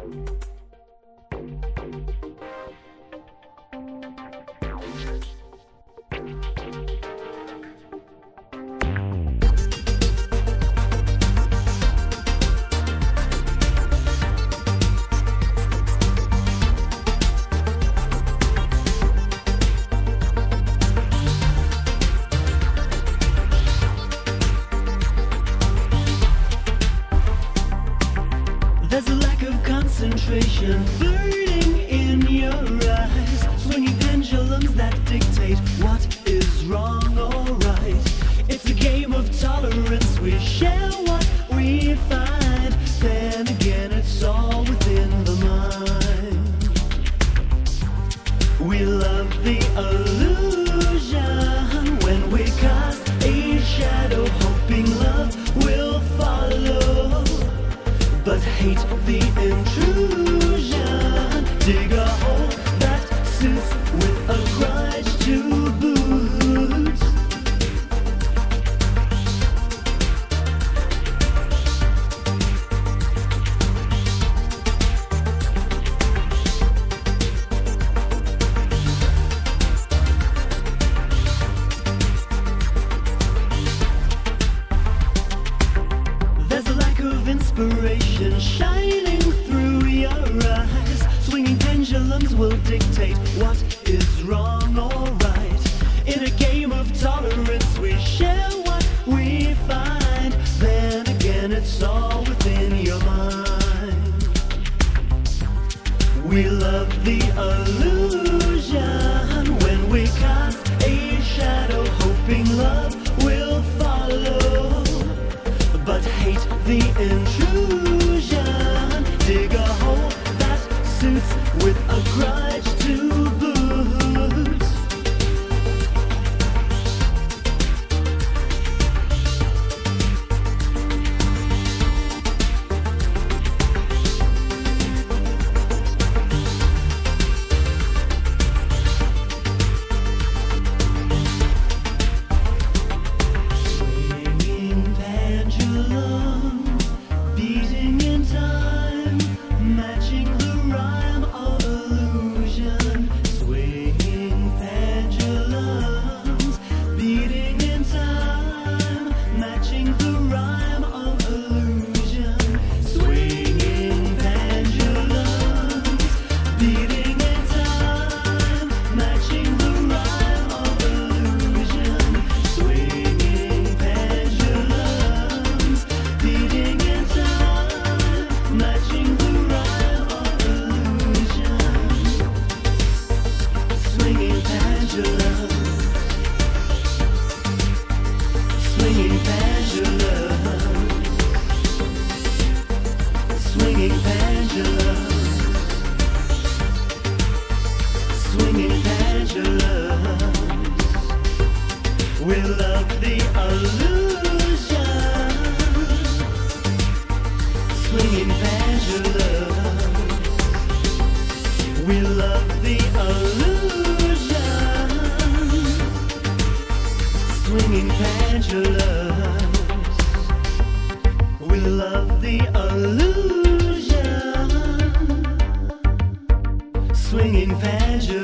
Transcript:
There's a lack of concentration burning in your eyes, swinging pendulums that dictate what is wrong or right. It's a game of tolerance, we share what we find. Then again, it's all within the mind. We love the illusion when we cast a shadow, hoping love will follow, but hate the intrusion. Dig a hole that suits with a grudge to boot. There's a lack of inspiration shining through your eyes, swinging pendulums will dictate what is wrong or right. In a game of tolerance, we share what we find. Then again, it's all within your mind. We love the illusion when we cast a shadow, hoping love will follow, but hate the intrusion. Dig a hole that suits with a grudge to boot. Swinging pendulum, beating in time, matching the rhyme of illusion. Swinging pendulums, beating in time, matching the rhyme of illusion. Swinging pendulums, beating in time, matching the rhyme of illusion. Swinging pendulums, beating in time, matching the rhyme of illusion. Swinging pendulums, swinging pendulums, swinging pendulums, swinging pendulums. We love the illusion. Swinging pendulums. We love the illusion. Swinging pendulums. We love the illusion. Swinging pendulums.